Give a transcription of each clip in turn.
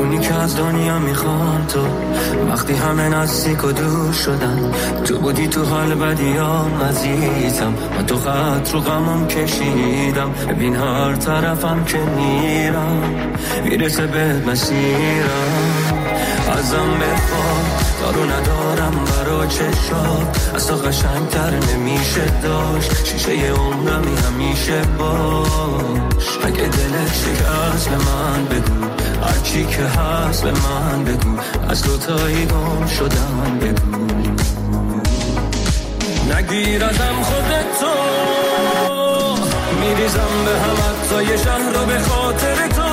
میدونی که از دنیا میخوام تو، وقتی همه نزدیک و دور شدن تو بودی تو حال بدیام عزیزم. من تو خط رو غمم کشیدم، ببین هر طرفم که میرم میرسه به مسیرم. ازم بخواه دارو ندارم برا چشات، از تو قشنگتر نمیشه داشت، شیشه عمرمی همیشه باش. اگه دلت شکست به من بگو، هرچی که هست به من بگو، از دوتایی گم شدم بگو. نگیر ازم خودتو، میریزم به هم حتی شهر رو به خاطر تو.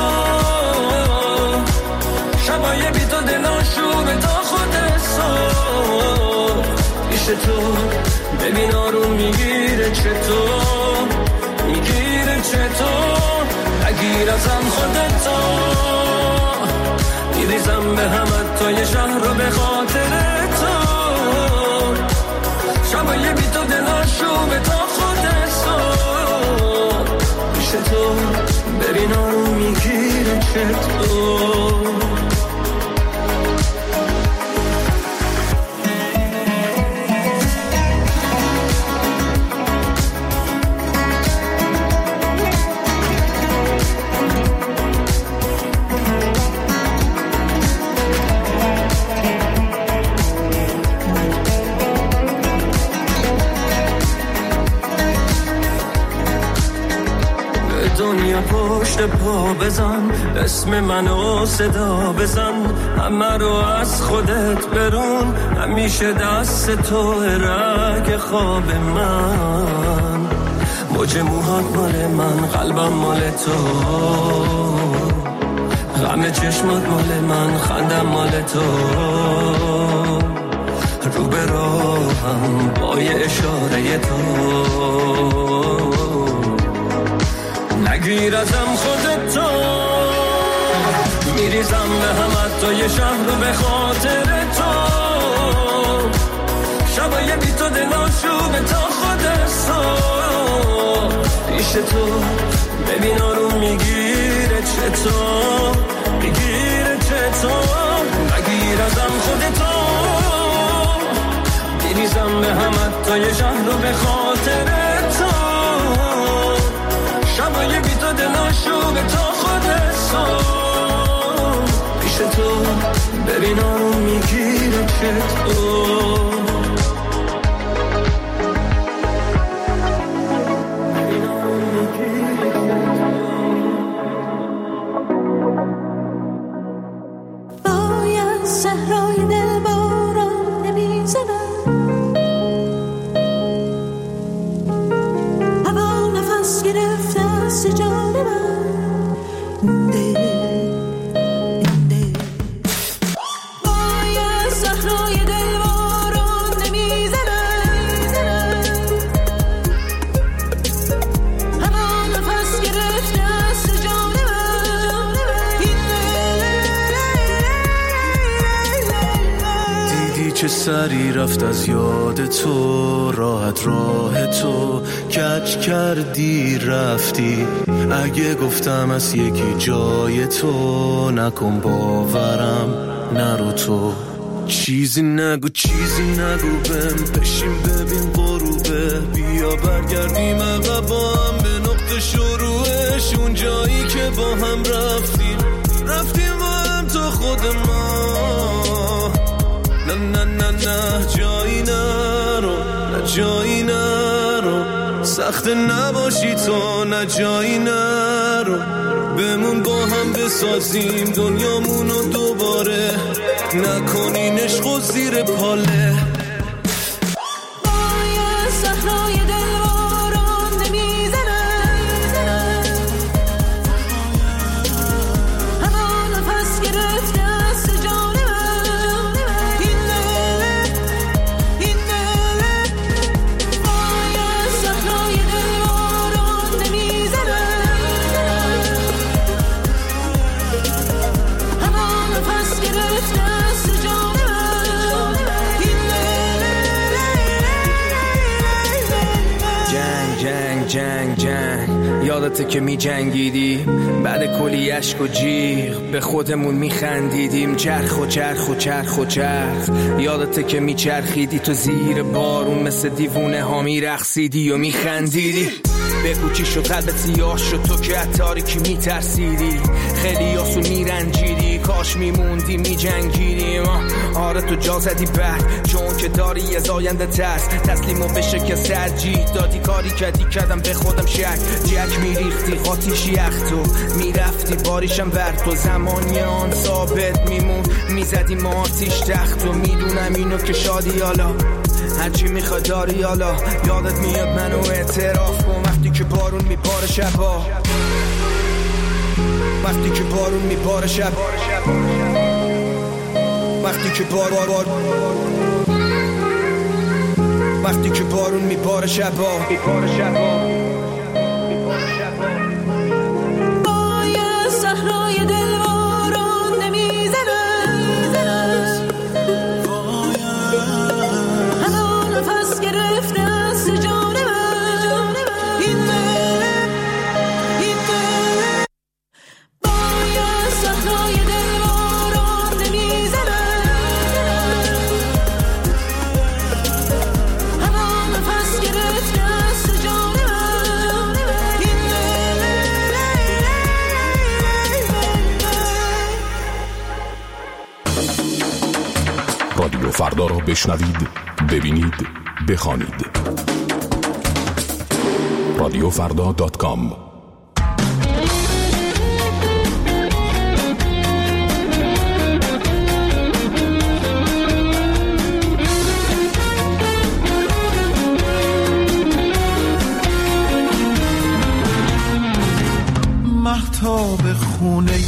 شبای بی تو دلاشوبه تا خود صبح پیش تو، ببین آروم میگیره چطور، میگیره چطور. نگیر ازم خودتو، میریزم به هم حتی شهر رو به خاطر تو. شبای بی تو دلاشوبه تا خود صبح پیش تو، ببین آروم میگیره چطور. دنیا پشت پا بزن، اسم منو صدا بزن، همه رو از خودت برون، همیشه دست تو رگ خواب من. موج موهات مال من، قلبم مال تو، غم چشمات مال من، خندم مال تو. رو به راهم با یه اشاره تو، نگیر ازم خودتو، میریزم به هم حتی یه شهر رو به خاطر تو. شبای بی تو دلاشوبه تا خود صبح پیش تو، ببین آروم میگیره چطور، میگیره چطور. نگیر ازم خودتو، میریزم به هم حتی یه شهر رو به خاطر تو. شبای بی تو دلاشوبه تا خود صبح پیش تو، ببین آروم میگیره چطور. باید صحرای دل باران نمیزنم، هوا نفس گرفته از جان من. باید صحرای دل باران نمیزنم، هوا نفس گرفته از جان من. دیدی چه سری رفت از یاد تو، راحت راه تو کج کردی رفتی. اگه گفتم از یکی جای تو، نکن باورم نرو تو. چیزی نگو چیزی نگو بهم، بشین ببین غروبه، بیا برگردیم عقب با هم به نقطه شروعش. اون جایی که با هم رفتیم با هم تا خود ما. نه نه نه نه جایی نرو، نه جایی نرو، سخت نباشی تو، نه جایی نرو. بمون با هم بسازیم دنیامونو دوباره، نکنین عشق و زیر پاله. باید صحرای دل باران نمیزنم، هوا نفس گرفته از جان من. این دل باید صحرای دل باران نمیزنم، هوا نفس گرفته از جان من. این دل یادته که می جنگیدیم بعد کلی عشق و جیغ به خودمون می خندیدیم، چرخ و چرخ و چرخ و چرخ. یادته که می چرخیدی تو زیر بارون مثل دیوونه ها می رقصیدی و می خندیدی. بگو چی شد قلبت سیاه شد تو که از تاریکی می ترسیدی، خیلی آسون می رنجیدی، کاش می موندی می جنگیدیم. آره تو جا زدی بعد چون که داری از آینده ترس، تسلیمو به شکست ترجیح دادی، کاری کردم به خودم شک، جک می ریختی قاطیش یخ تو می رفتی باریشم بر تو، زمانی آن ثابت می مون می زدی ما آتیش تخت و می دونم اینو که شادی حالا هرچی میخواد داری حالا. یادت میاد منو اعتراف کن وقتی که بارون میباره شبا، وقتی که بارون میباره شب، وقتی که وقتی که بارون میباره شبا. پای صحرای دلواران نمیزنه، همون نفس گرفته از جان من، این دل پای صحرای دلواران نمیزنه، همون نفس گرفته از جان من، این رادیو فردا را بشنوید، ببینید، بخوانید. radiofrda.com. مهتاب خونه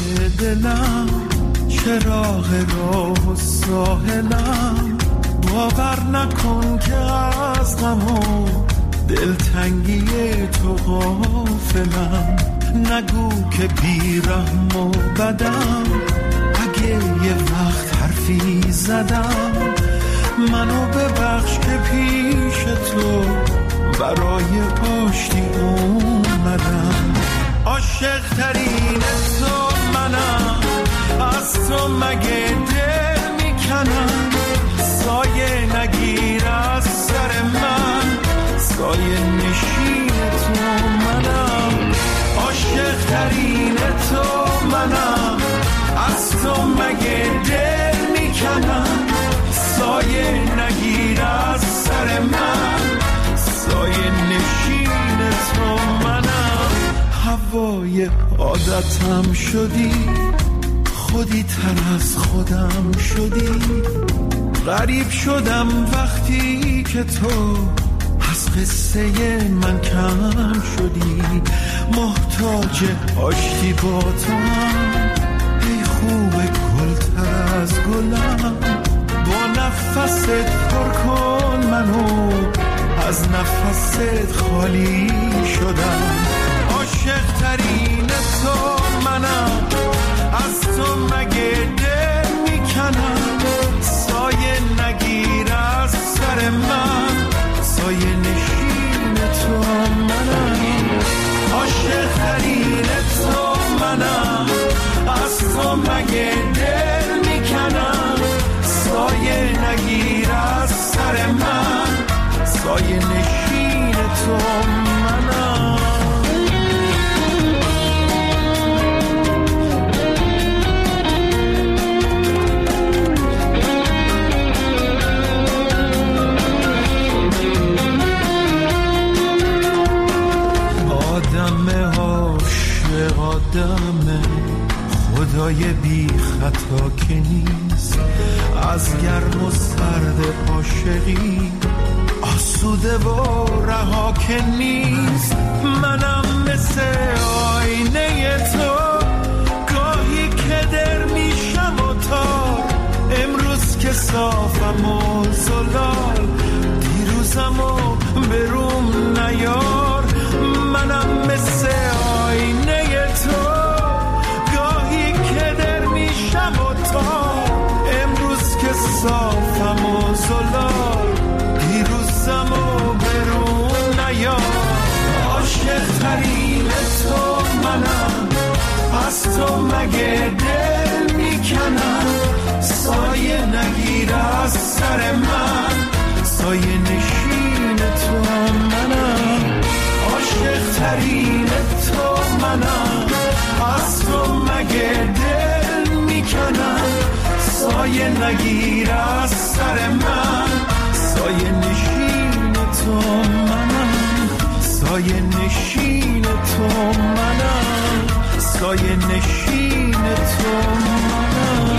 دلم، چراغ راه و ساحلم، باور نکن که از غم و دلتنگی تو غافلم. نگو که بیرحم و بدم، اگه یه وقت حرفی زدم، منو ببخش که پیش تو برای آشتی اومدم. عاشق ترین تو منم، از تو مگه دل میکنم، سایه نگیر از سر من، سایه نشین تو منم. عاشق ترین تو منم، از تو مگه دل میکنم، سایه نگیر از سر من، سایه نشین تو منم. هوای عادتم شدی، خودی تر از خودم شدی، غریب شدم وقتی که تو از قصه من کم شدی. محتاج آشتی با تو هم، ای خوب گل تر از گلم، با نفست پر کن منو، از نفست خالی شدم. عاشق ترین تو منم، از تو مگه دل میکنم، سایه نگیر از سر من، سایه نشین تو منم. عاشق ترین تو منم، از تو مگه دل میکنم، سایه نگیر از سر من، سایه نشین تو منم. آدم خدای بی خطا که نیست، از گرم و سرد عاشقی آسوده و رها که نیست. منم مثل آینه تو، گاهی که در میشم و تار، امروز که صافم و زلال، دیروزم و بروم نیار. منم مثل آینه تو، گاهی که در میشم و تار، امروز که صافم و زلال، دیروزم و برون نیار. عاشق ترین تو مگه دل میکنم سایه نگیر از سر من سایه نشین تو منم عاشق ترین تو منم از تو مگه دل میکنم سایه نگیر از سر من سایه نشین تو منم سایه نشین تو منم سایه نشین تو منم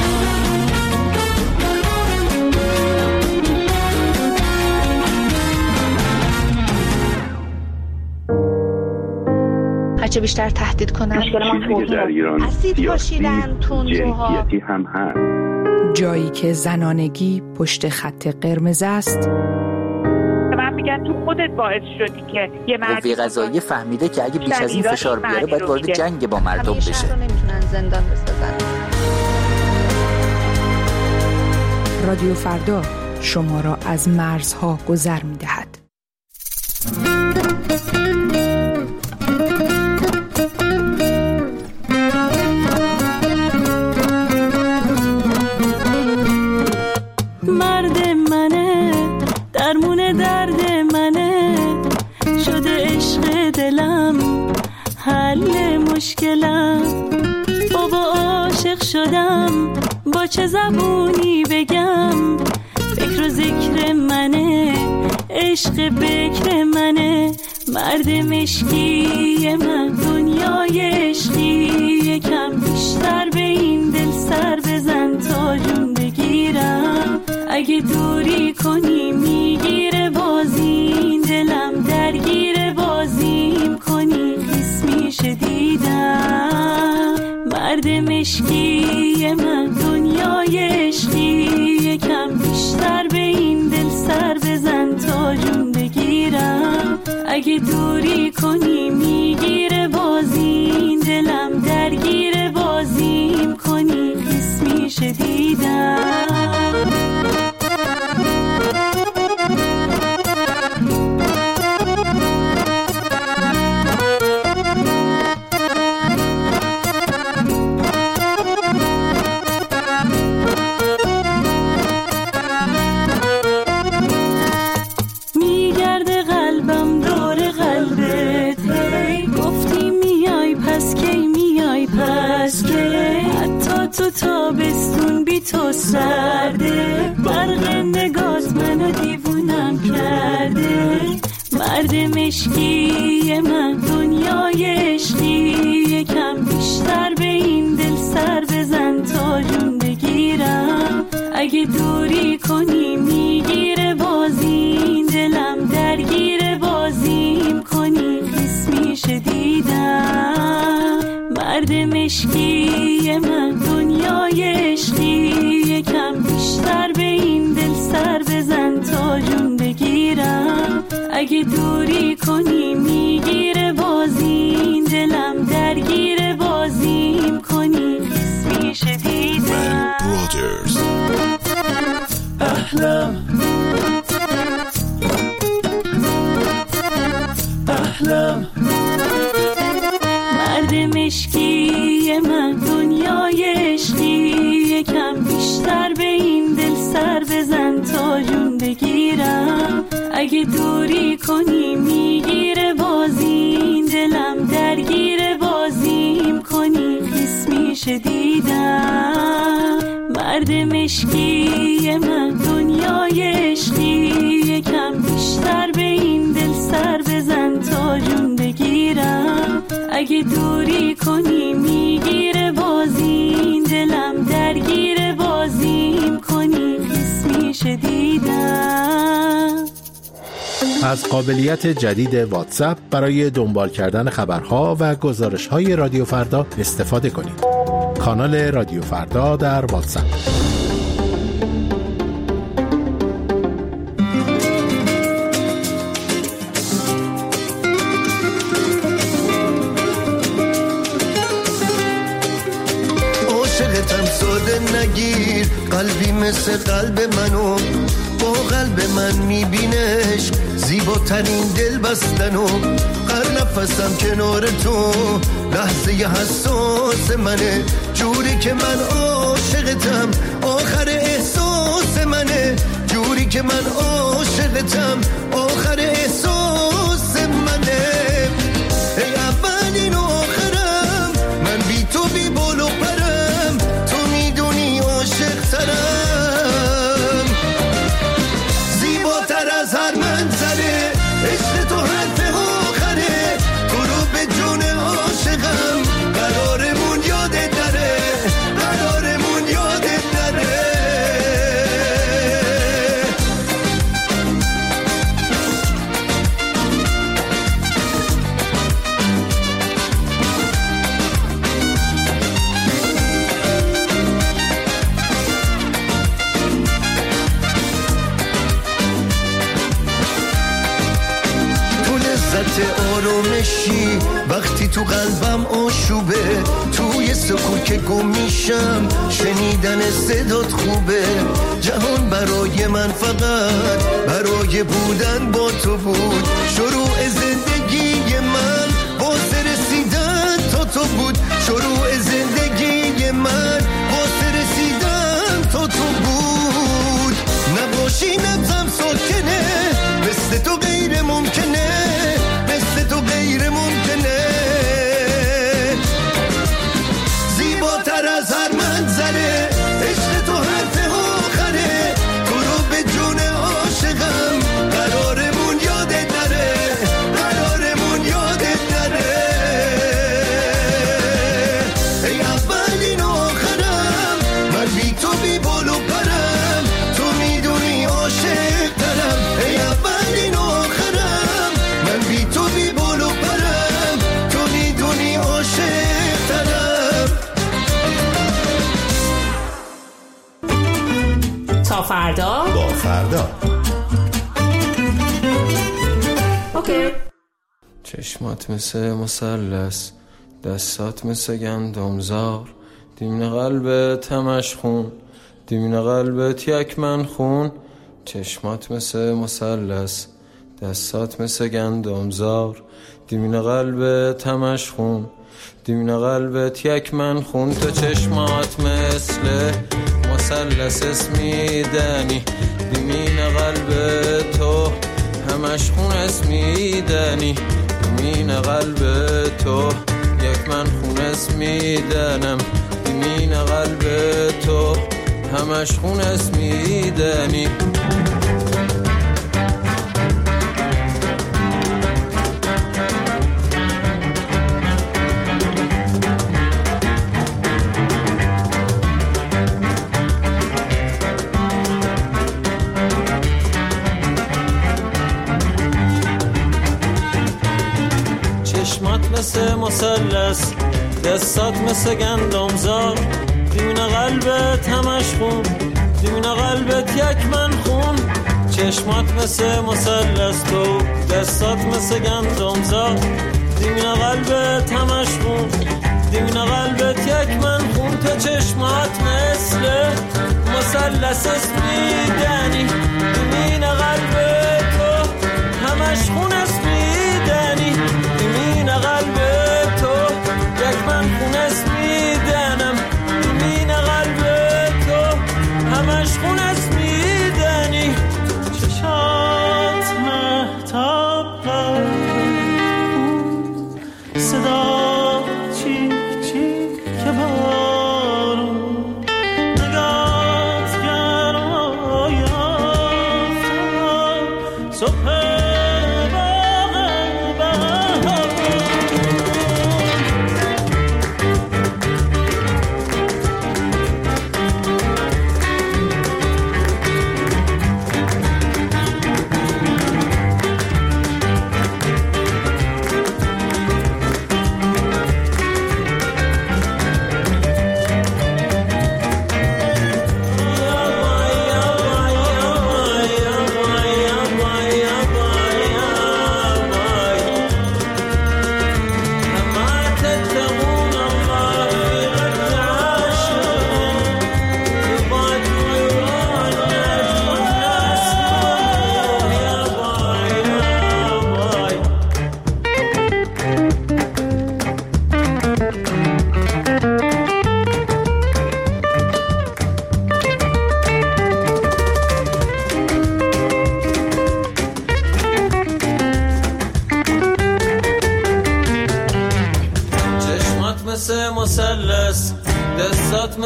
هرچه بیشتر تهدید کنن اسید پاشیدن تندروها جنسیتی هم هست. جایی که زنانگی پشت خط قرمز است. من میگم تو خودت باعث شدی که یه قوه قضاییه فهمیده که اگه بیش از این فشار بیاره باید وارد جنگ با مردم بشه. شهر رو نمیتونن زندان بسازن. رادیو فردا شما را از مرزها گذر می‌دهد. مرد منه درمون درد منه شده عشق دلم حل مشکلم بابا عاشق شدم با چه زبونی بگم فکر و ذکر منه عشق بکر منه مرد مشکی من دنیای عشقی یکم بیشتر به این دل سر بزن تا جون بگیرم اگه دوری کنی میگیره بازی دلم درگیر بازیم کنی خیس میشه دیدم مرد مشکی من دنیای عشقی یکم بیشتر به این دل سر بزن تا جون بگیرم اگه دوری کنی میگیره بازی دلم درگیر بازیم کنی خیس میشه دیدم تو تابستون بی تو سرده برق نگات منو دیوونم کرده مرد مشکی من دنیای عشقی یکم بیشتر به این دل سر بزن تا جون بگیرم اگه دوری کنی میگیره بازی دلم درگیر بازیم کنی خیس میشه دیدم مرد مشکی من دنیای عشقی یکم بیشتر به این دل سر بزن تا جون بگیرم اگه دوری کنی میگیره بازی دلم درگیر بازیم کنی خیس میشه دیدم احلام احلام مرد مشکی من دنیای عشقی یکم بیشتر به این دل سر بزن تا جون بگیرم اگه دوری کنی میگیره بازی دلم درگیر بازیم کنی خیس میشه دیدم مرد مشکی من دنیای عشقی یکم بیشتر به این دل سر بزن تا جون بگیرم اگه دوری کنی میگیره بازی دلم درگیر بازیم کنی خیس میشه دیدم از قابلیت جدید واتساپ برای دنبال کردن خبرها و گزارش‌های رادیو فردا استفاده کنید. کانال رادیو فردا در واتساپ. عاشقتم ساده نگیر قلبی مثل قلب منو با قلب من میبینش زیباترین دل بستنو قرن نفسم کنار تو، لحظه حساس منه، جوری که من عاشقتم آخر احساس منه، جوری که من عاشقتم آخر احساس منه. ای اولین و آخرم، من بی تو بی بال و پرم، تو میدونی عاشق ترم، زیباتر از هر منظره، عشق تو حرف آخره، تو رو به جون عاشقم، قرارمون یادت نره، قرارمون یادت نره. آرومشی وقتی تو قلبم آشوبه، توی سکوت که گم میشم شنیدن صدات خوبه، جهان برای من فقط برای بودن با تو بود، شروع زندگی من واسه رسیدن تا تو بود، شروع زندگی من واسه رسیدن تا تو بود. نباشی نبزم ساکنه، مثل تو غیر ممکنه، مثل تو غیر ممکنه، زیباتر از هر منظره، عشق تو حرف آخره، تو رو به جون عاشقم، قرارمون یادت نره، قرارمون یادت نره. ای اولین و آخرم، من بی تو بی بال و پرم، تو میدونی عاشق ترم. ای اولین و آخرم، من بی تو بی بال و پرم، تو میدونی عاشق ترم. تا فردا با فردا. اوکی. چشمات مثل مثلث، دستات مثل گندمزار، دیمن قلبت همش خون، دیمن قلبت یک من خون. چشمات مثل مثلث، دستات مثل گندمزار، دیمن قلبت همش خون، دیمن قلبت یک من خون. تو چشمات مثل مثلث اسمیدنی، دیمین قلب تو همش خون اسمیدنی، دیمین قلب تو یک من خون اسمیدنم، دیمین قلب تو همش خون اسمیدنی. مثل مثلث، دستات مثل گندمزار، دیمین قلبت همش خون، دیمین قلبت یک من خون. چشمات مثل مثلث، تو دستات مثل گندمزار، دیمین قلبت همش خون، دیمین قلبت یک من خون. تو چشمات مثل مثلث اسمیدنی، دیمین قلبت تو همش خون اسمیدنی، دیمین قلب تو یک من خون اسمیدنم، دیمین قلب تو همش خون اسمیدنی. چشات مهتاب صدا چیک چیک که بارون، نگات گرمایا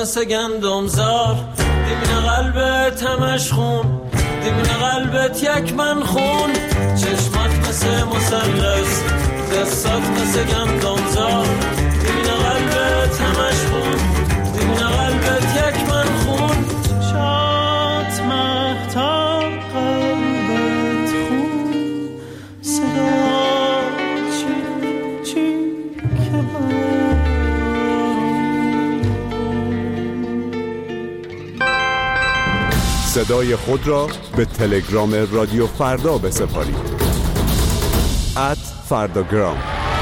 مثل گندمزار، دیمین قلبت همش خون، دیمین قلبت یک من خون، چشمات مثل مثلث، دستات مثل گندمزار، دیمین قلبت همش خون، دیمین قلبت یک من خون، چشمات مهتاب قلبت خون، صدا چی که صدای خود را به تلگرام رادیو فردا بسپارید. @فرداگرام.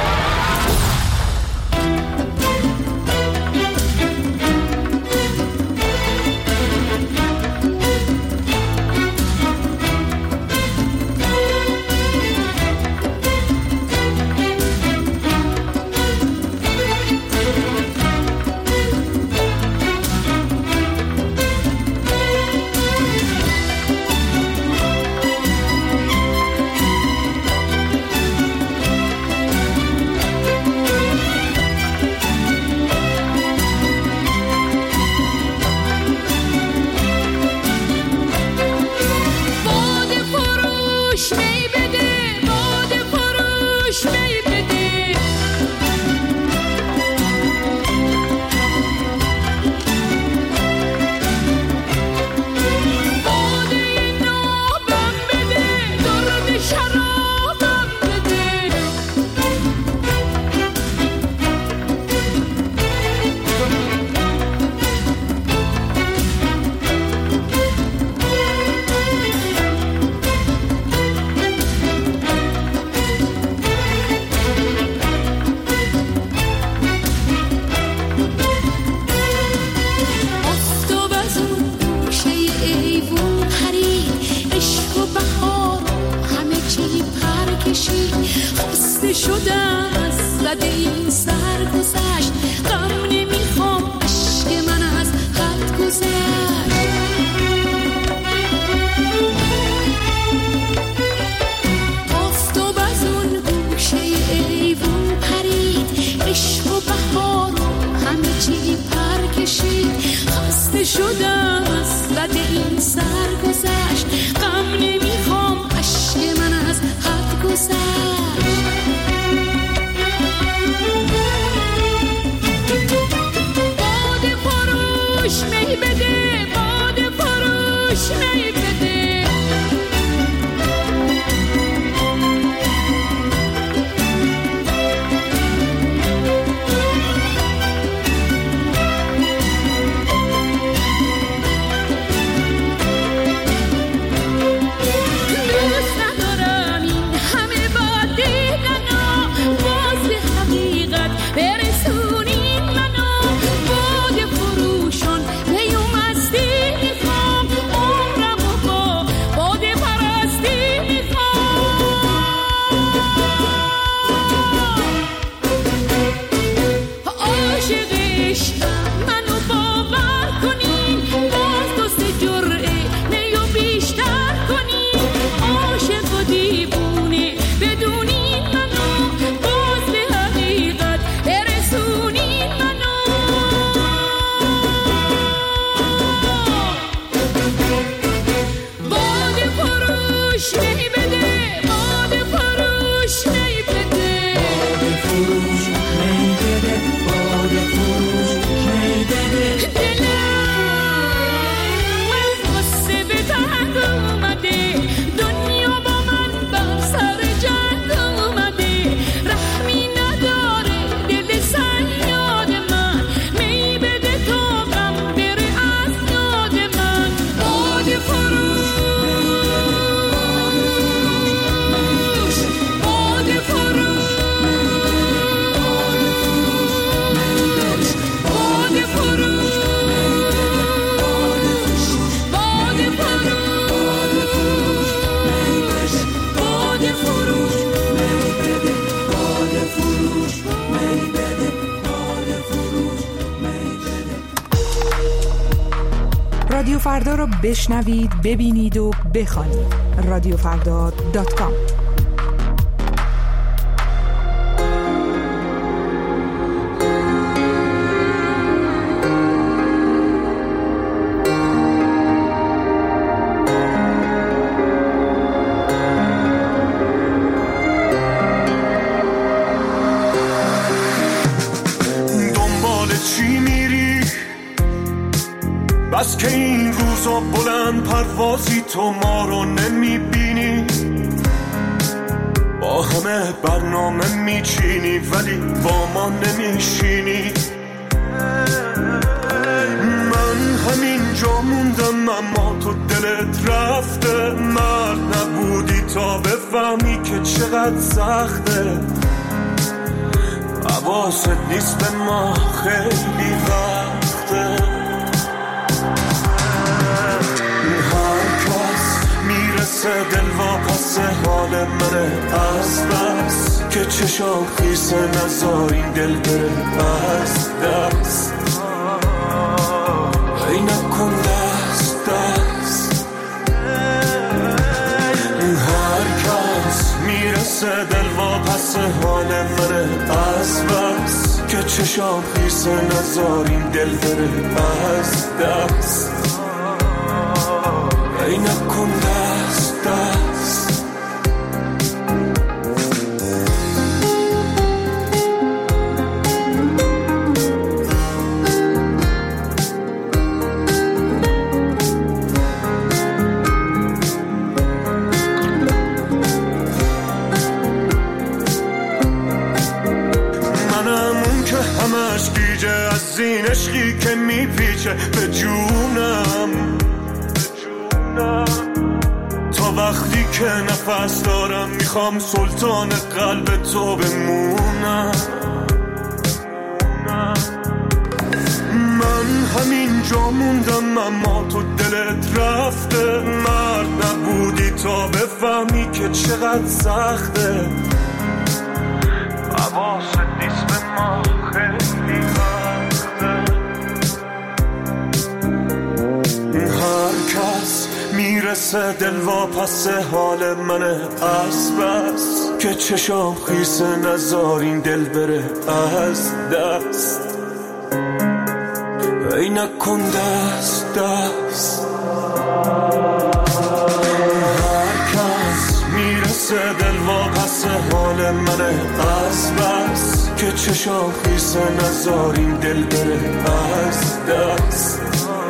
رادیو فردا رو بشنوید، ببینید و بخوانید. رادیوفردا.com. بس که این روزا بلند پروازی تو ما رو نمیبینی، با همه برنامه میچینی ولی با ما نمیشینی. من همینجا موندم اما تو دلت رفته، مرد نبودی تا بفهمی که چقدر سخته. حواست نیست به ما خیلی وقته. هر کس میرسه دل واپس حال منه از بس که چشام خیسه نزار این دل بره از دست. ای نکن دست دست. هر کس میرسه دل واپس حال منه از بس که چشام خیسه نزار این دل بره از دست. ای نکن دست دست. این عشقی که میپیچه به جونم تا وقتی که نفس دارم میخوام سلطان قلب تو بمونم. من همینجا موندم اما تو دلت رفته، مرد نبودی تا بفهمی که چقدر سخته. حواست نیست به ما خیلی میرسه دل واپس حال منه از بس که چشام خیسه نزار این دل بره از دست. ای نکن دست دست. هر کس میرسه دل واپس حال منه از بس که چشام خیسه نزار این دل بره از دست.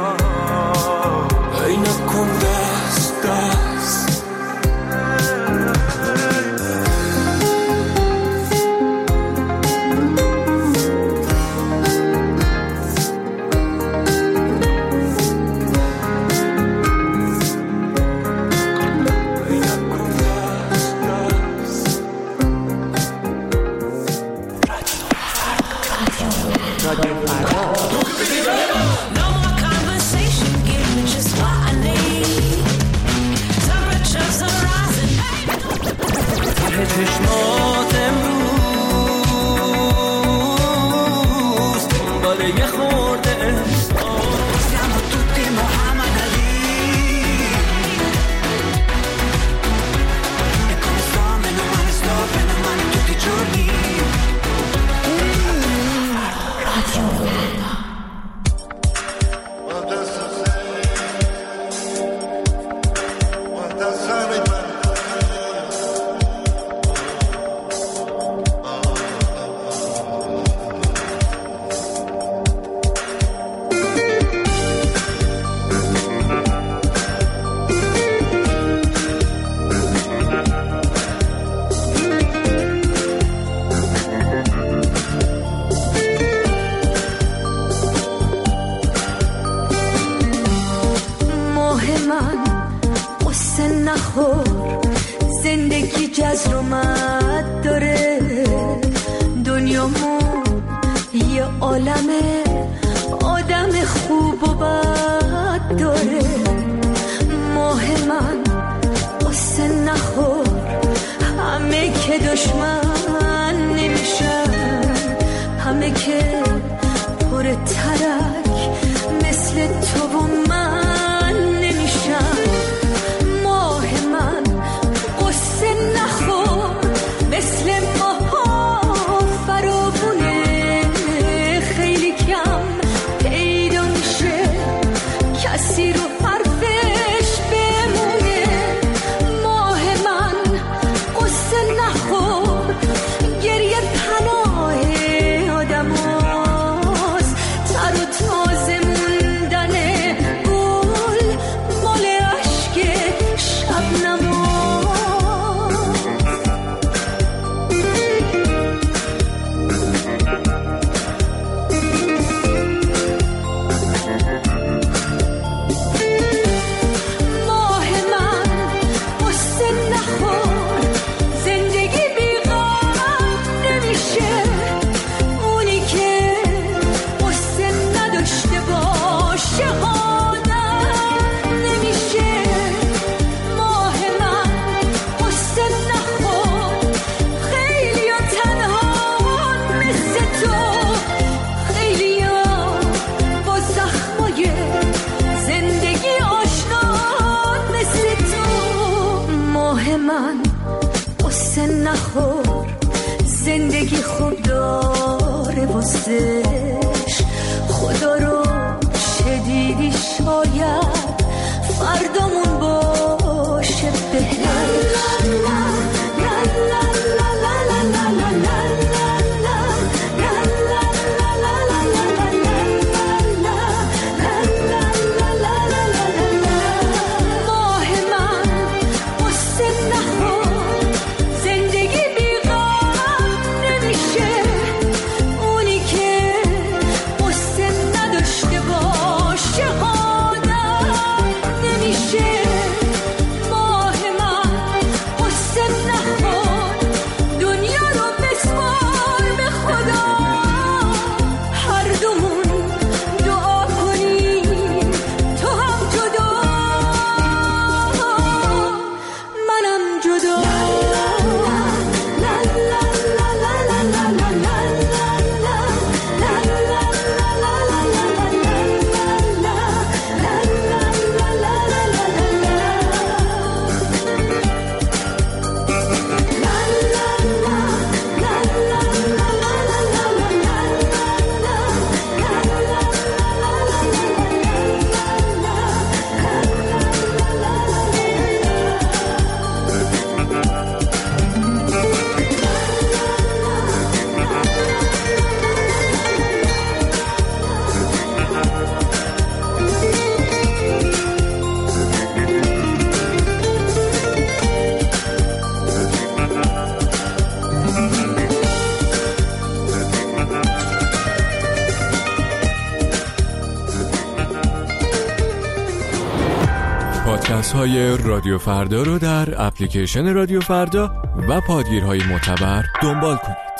ای نکن دست دست. چشمات امروز دنبال یه خورده siamo tutti Muhammad Ali e come sto meno male tutti i giorni. زندگی جزر و مد داره، دنیامون یه عالمه آدم خوب و بد داره. ماه من قصه نخور، همه که دشمن نمیشن، همه که پر ترک مثل تو و من نمیشن. ماه من قصه نخور، مثل ماها فراوونه، خیلی کم پیدا میشه کسی رو حرفش بمونه. ماه من قصه نخور، من قصه نخور، زندگی خوب داره واسش. خدا رو شدیدی شاید فردامون باشه بهش. پادکست های رادیو فردا رو در اپلیکیشن رادیو فردا و پادگیرهای معتبر دنبال کنید.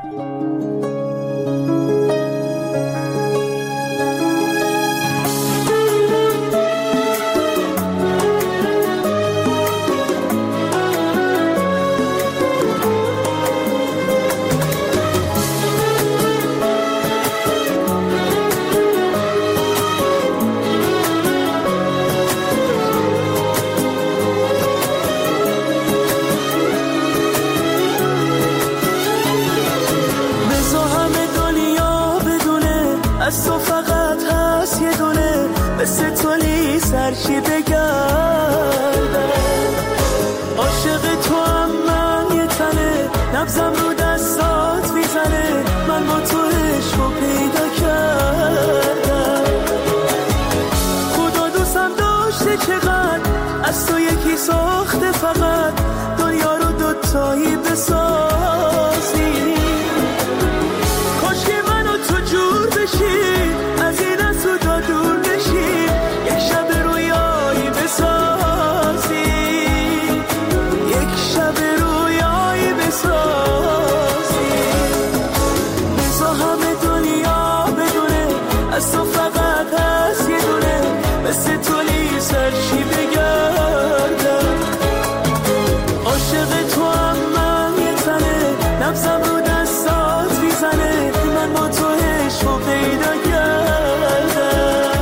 از تو فقط هست یه دونه، مثل تولی سرشی بگردم. عاشق تو هم من یه تنه، نبزم رو دستات میزنه. من با تو عشقو پیدا کردم. خدا دوستم داشته چقدر، از تو یکی ساخته فقط. دنیا رو دوتایی بسازی. کاش که من و تو جور بشی، از این از تو تا دور بشی. یک شب رویایی بسازی، یک شب رویایی بسازی. بزا همه دنیا بدونه، از تو فقط هست یه دونه، مثل تولی سرشی بگردم. عاشق تو هم من یه تنه، نبزم رو دستات میزنه. من با تو عشقو پیدا کردم.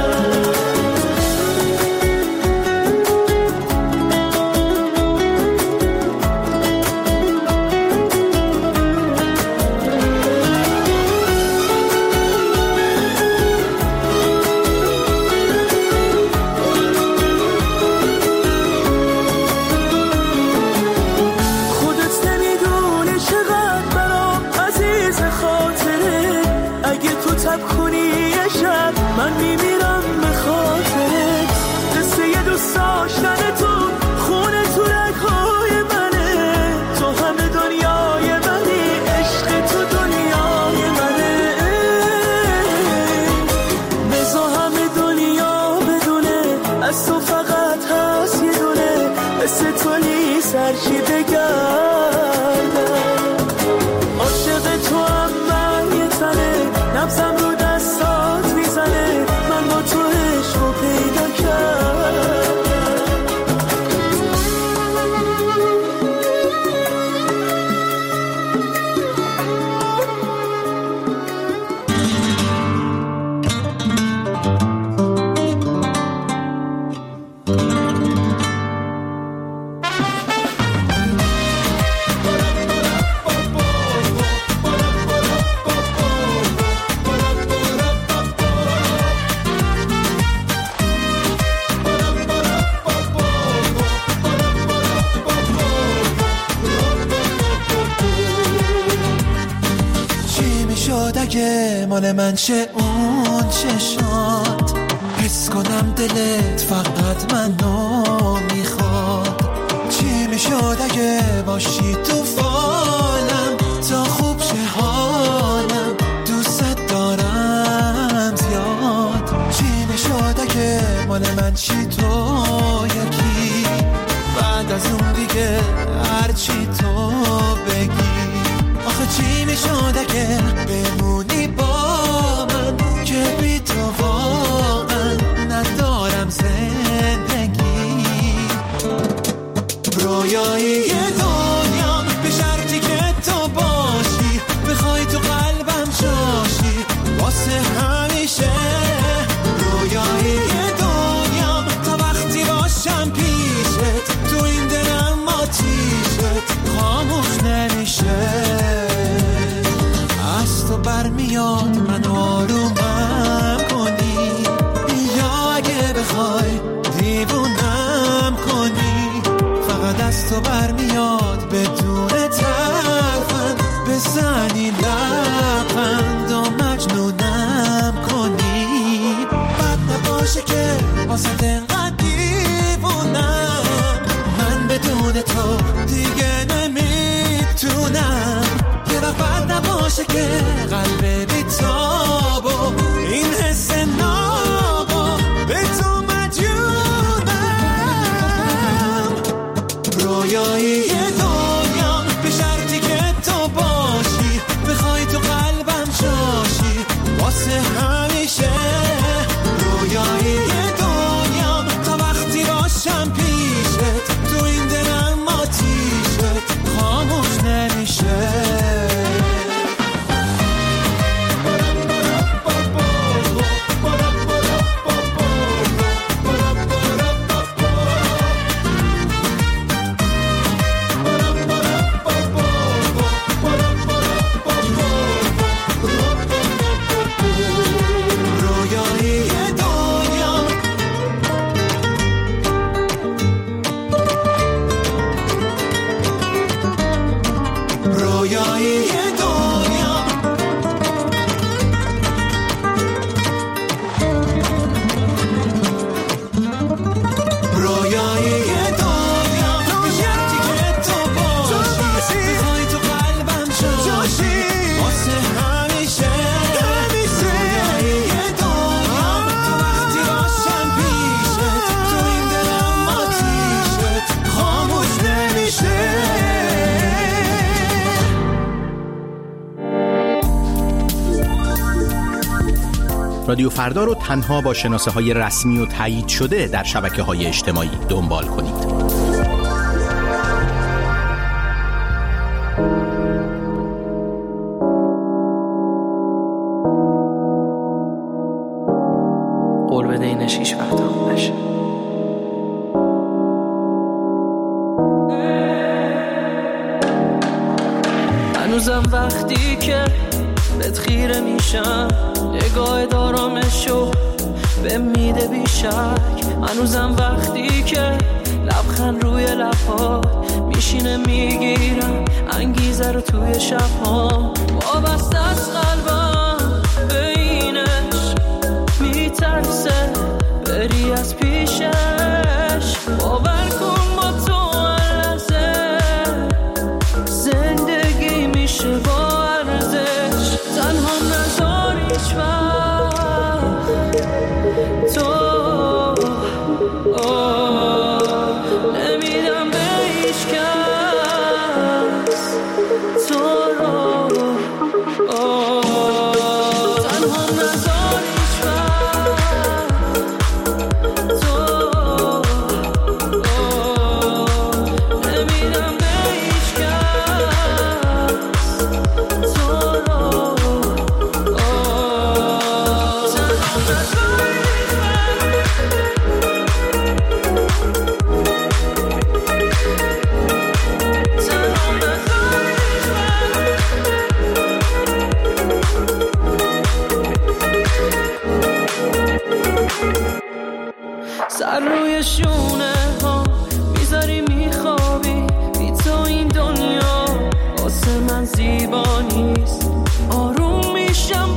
خودت نمیدونه چقدر برام عزیز خاطره. اگه تو تب کنی یه شب، من میمیرم به خاطرت. قصه یه دوست داشتن تو، خونه تو رگ‌های منه. تو همه دنیای منی، عشق تو دنیای منه. بزا همه دنیا بدونه، از تو فقط هست یه دونه، مثل تولی سرشی بگردم. عاشق تو هم من یه تنه، نبزم رو دستات میزنه. من با تو عشقو پیدا کردم. دیگه مال من چه اون چشات، حس کنم دلت فقط منو میخواد. چی میشد اگه باشی تو فالم، تا خوب شه حالم، دوست دارم زیاد. چی میشد اگه مال من چی تو یکی، بعد از اون دیگه هرچی تو بگی. آخه چی میشد اگه بمونی با من، که بی تو واقعا ندارم زندگی. رویایی دنیام به شرطی که تو باشی، بخوای تو قلبم جاشی واسه همیشه. رویایی دنیام تا وقتی باشم پیشت، تو این دلم آتیشت خاموش نمیشه. از تو برمیاد من آرومم کنی، یا اگه بخوای دیوونم کنی. فقط از تو برمیاد بدون ترفند، بزنی لبخند و مجنونم کنی. بد نباشه که واسه انقدر دیوونم، من بدون تو دیگه نمیتونم. یه وقت بد نباشه که قلب بیتاب و این حس نابا به تو مجنونم. رویایی دنیا به شرطی که تو باشی، بخوای تو قلبم جاشی واسه همیشه. رویایی دنیا تا وقتی باشم پیشت، تو این دلم آتیشت خاموش نمیشه. رادیو فردا رو تنها با شناسه‌های رسمی و تایید شده در شبکه‌های اجتماعی دنبال کنید. قول بده اینش هیچ وقت تموم نشه. هنوزم وقتی که بهت خیره میشم، نگاه دارامشو به میده بیشک. هنوزم وقتی که لبخند روی لبها میشینه، میگیرم انگیزه رو توی شبها. وابسته از قلبم به اینش، میترسه بری از پیشش. باور کن با تو لحظه زندگی میشه با ارزش. تنها نذار هیچ وقت تو نمیدم به هیچ کس تو رو. تنها نذار هیچ وقت تو نمیدم به هیچ کس تو رو. سر روی شونه ها میذاری میخوابی، بی تو این دنیا واسه من زیبا نیست. آروم میشم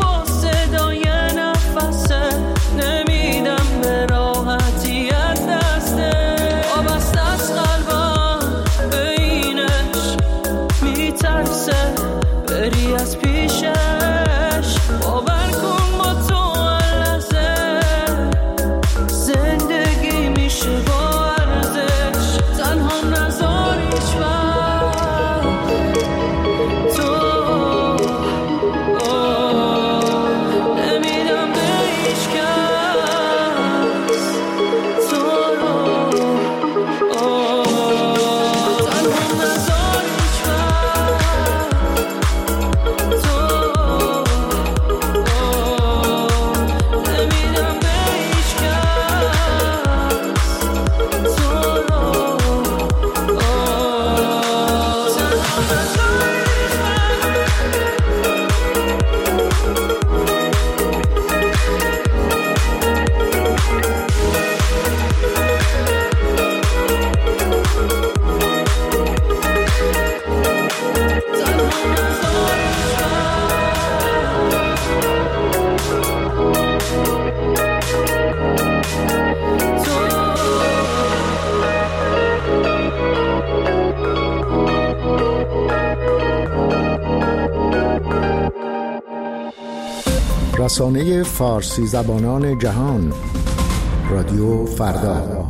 رسانه فارسی زبانان جهان، رادیو فردا.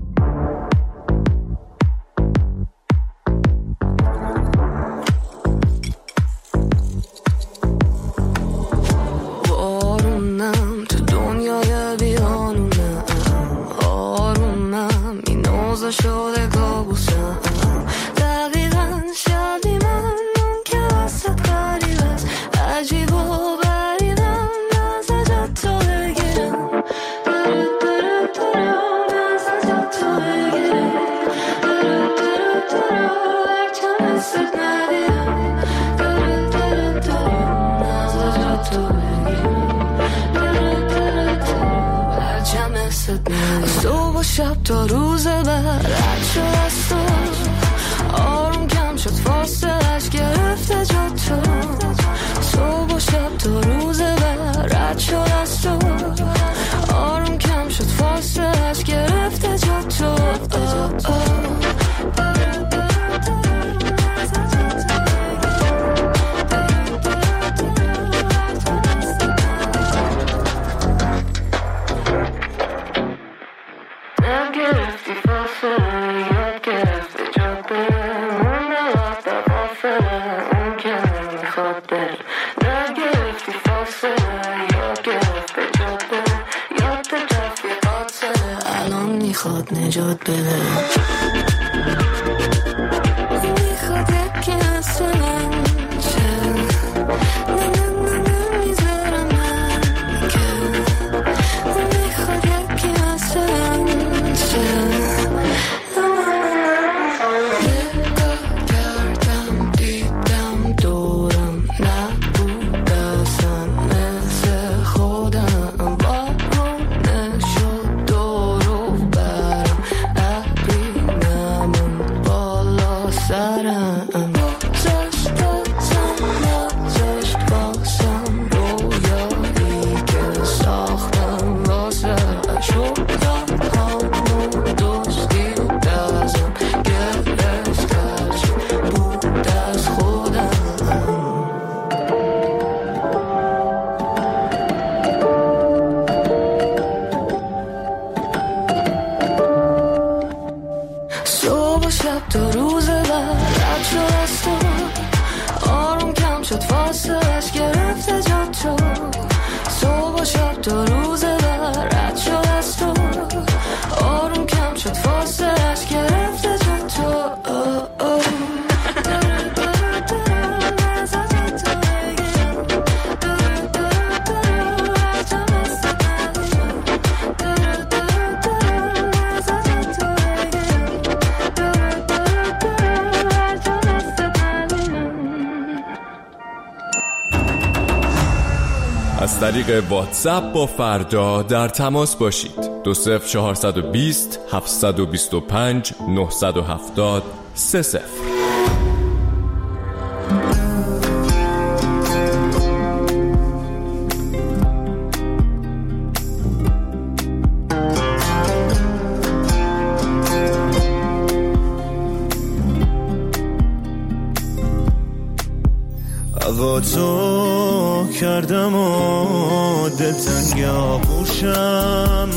بارونم تو دنیای بیانونم، آرومم این اوضاع شده کابوسم. دقیقا شبی من اون که وسط قریب است، عجیب و غریبم نزدت تو بگیرم، نزدت تو بگیرم، هرچم حست ندیرم، نزدت تو صبح و شب تا روز بعد رد شد از تو، آروم کم شد فاصلش گرفته جا تو. صبح و شب تا روز بعد رد شد از تو، آروم کم شد فاصلش گرفته جا تو. نجات بده میخواد یکی از من چه نمیذارم من که میخواد یکی از من چه نگاه کردم دیدم دورم نبود اصلا مثل خودم، بارونه شد دورو برم ابینمون بالا سرم، گذاشت بازم نذاشت بازم رویایی که ساختم واسه شدم همون دوستی و دزم گرفت هرچی بود از خودم. صبح و شب تا روز بعد رد شد از تو، آروم کم شد فاصلش گرفته جا تو. صبح و شب تا روز بعد رد شد از تو، آروم کم شد فاصلش گرفته جا تو. از طریق واتساپ با فردا در تماس باشید. 20420 725 970 30. با تو کردم و دلتنگ آغوشم،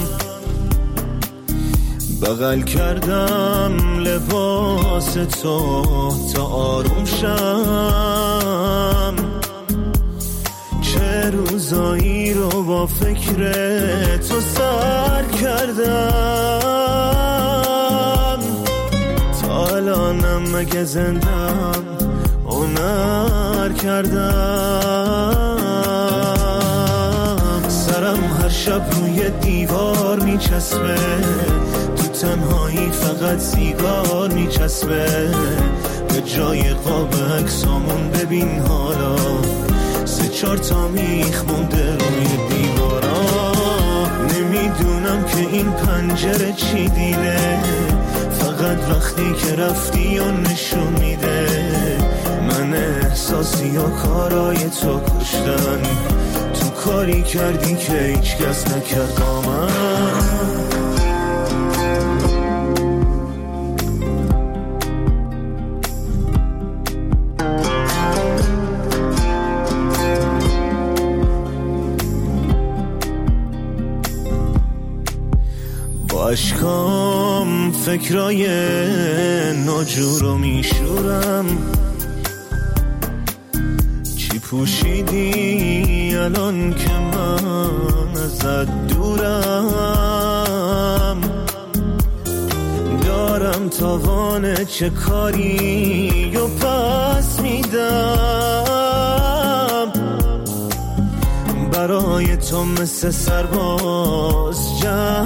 بغل کردم لباس تو تا آروم شم. چه روزایی رو با فکر تو سر کردم، تا الانم مگه زندم هنر کردم. سرم هر شب روی دیوار میچسبه، تو تنهایی فقط سیگار میچسبه. به جای قاب عکسامون ببین حالا 3-4 تا میخ مونده روی دیوارا. نمیدونم که این پنجره چی دیده، فقط وقتی که رفتی و نشون میده. من احساسی و کارای تو کشتن، تو کاری کردی که هیچ کس نکرد با من. عشقام فکرای ناجور رو میشورم، چی پوشیدی الان که من ازت دورم، دارم تاوان چه کاری و پس میدم، برای تو مثل سرباز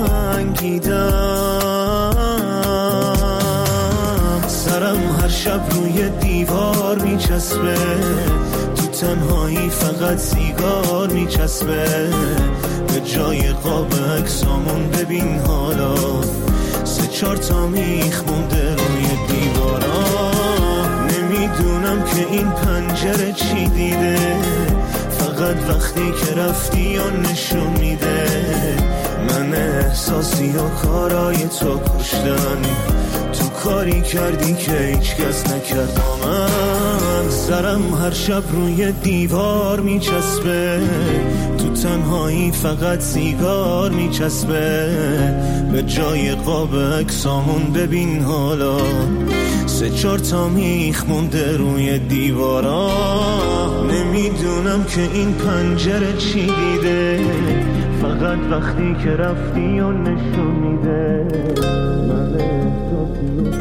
جنگیدم، سرم هر شب روی دیوار میچسبه، تو تنهایی فقط سیگار میچسبه، به جای قاب عکسامون ببین حالا 3-4 تا میخ مونده روی دیوارا، نمیدونم که این پنجره چی دیده، فقط وقتی که رفتی و نشون میده من احساسی و کارای تو کشتن، تو کاری کردی که هیچ کس نکرد با من، سرم هر شب روی دیوار میچسبه، تو تنهایی فقط سیگار میچسبه، به جای قاب عکسامون ببین حالا 3-4 تا میخ مونده روی دیوارا، نمیدونم که این پنجره چی دیده، فقط وقتی که رفتی و نشون میده من احساسی و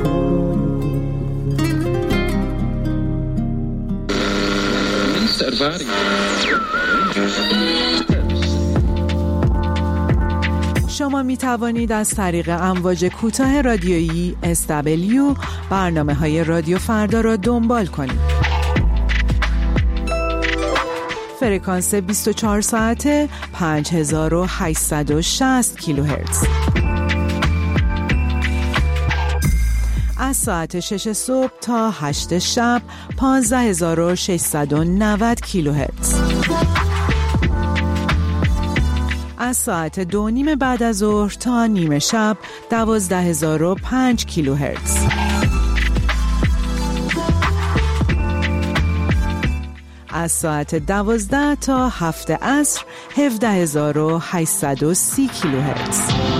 شما می توانید از طریق امواج کوتاه رادیویی SW برنامه‌های رادیو فردا را دنبال کنید. فرکانس 24 ساعته 5860 کیلوهرتز. از ساعت 6 صبح تا 8 شب 15690 کیلوهرتز. از ساعت 2:30 بعد از ظهر تا نیمه شب 12005 کیلوهرتز. از ساعت 12 تا 7 عصر 17830 کیلوهرتز.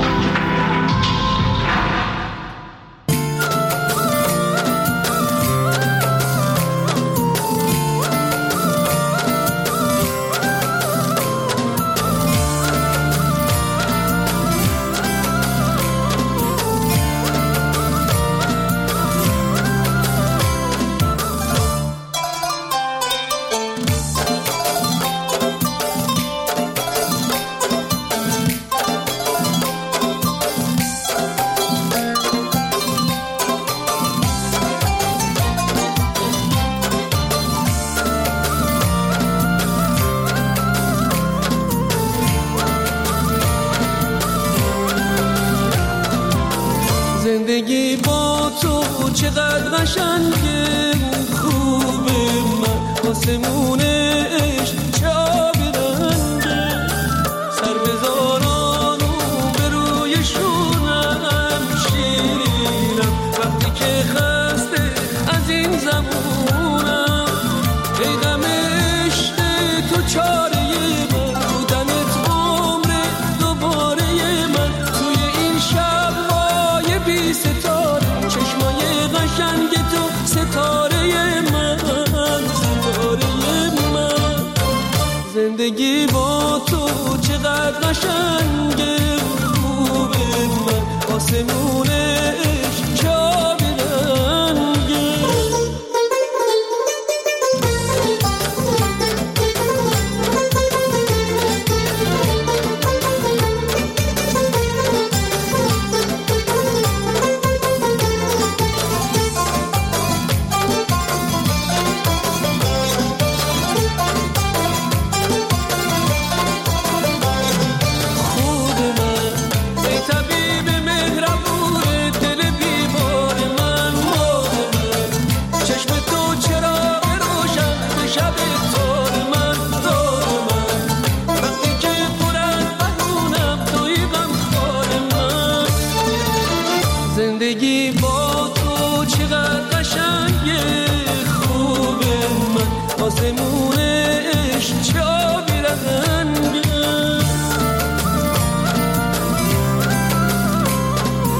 زندگی با تو چقدر قشنگه، خوبه من آسمونش چه آبی رنگه، سر بذارانو به روی شونم شیرم، وقتی که خسته از این زمونم، ای غم عشق تو چاره من، بودنت عمره دوباره من، توی این شب بی ستاره چشمای قشنگ تو، ستاره من، ستاره من، زندگی با تو چقدر قشنگه، خوبه من آسمونش چه آبی رنگه. زندگی با تو چقدر قشنگه، خوبه من آسمونش چه آبی رنگه.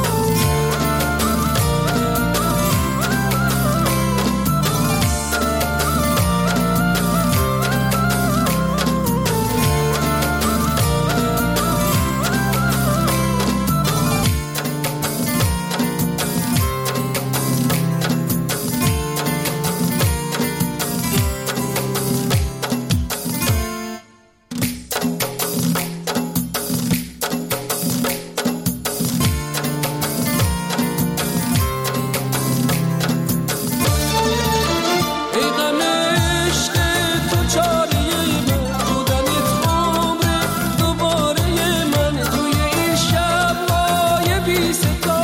si se